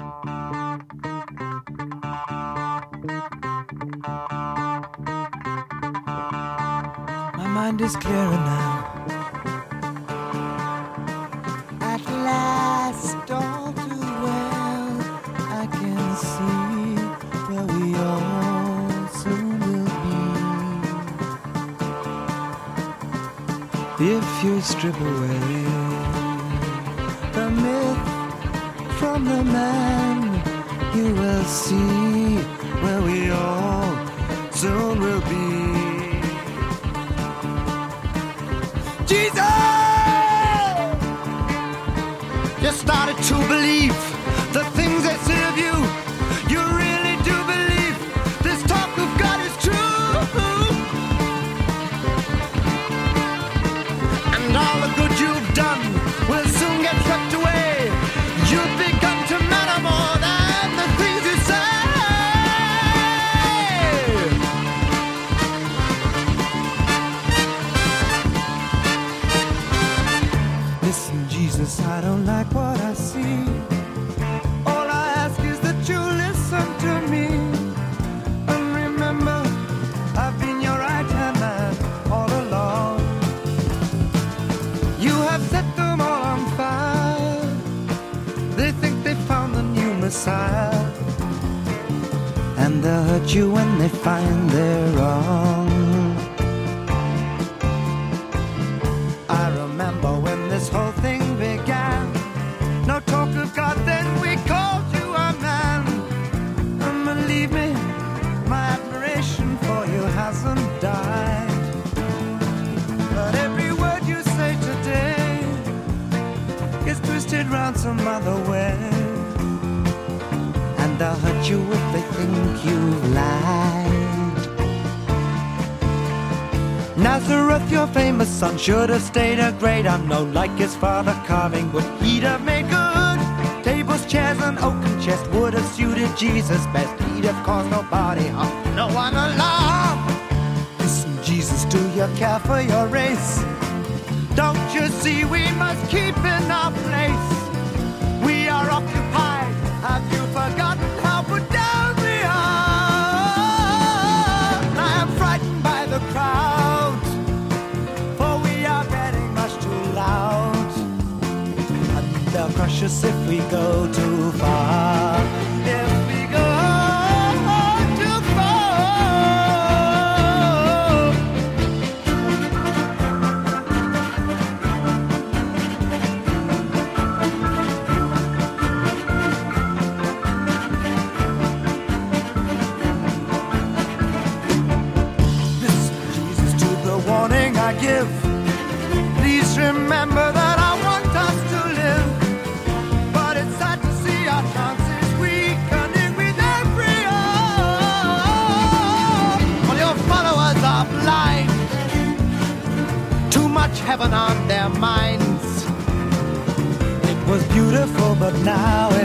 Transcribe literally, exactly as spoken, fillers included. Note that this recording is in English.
My mind is clearer now. At last, all too well, I can see where we all soon will be. If you strip away the myth from the man, you will see where we all soon will be. Jesus! You started to believe the things they say of you. You really do believe this talk of God is true. And all the good you've done will soon get swept away. You've begun to matter more than the things you say. Listen, Jesus, I don't like what I see. All I ask is that you listen to me. And remember, I've been your right-hand man all along. You have set them all on fire. They think they found the new Messiah. And they'll hurt you when they find they're wrong. I remember when this whole thing began. No talk of God, then we called you a man. And believe me, my admiration for you hasn't died. But every word you say today gets twisted round some other way. And they'll hurt you if they think you've lied. Nazareth, your famous son, should have stayed a great unknown. Like his father, carving wood, he'd have made good. Tables, chairs, and oaken chest would have suited Jesus best. He'd have caused nobody harm, no one alarm. Listen, Jesus, do you care for your race? Don't you see we must keep in our place? We are occupied. Have you forgotten how put down we are? I am frightened by the crowd, for we are getting much too loud. And they'll crush us if we go too far. If we go too far. Listen, Jesus, to the warning I give. Please remember that I want us to live. But it's sad to see our chances weakening with every hour. All your followers are blind. Too much heaven on their minds. It was beautiful, but now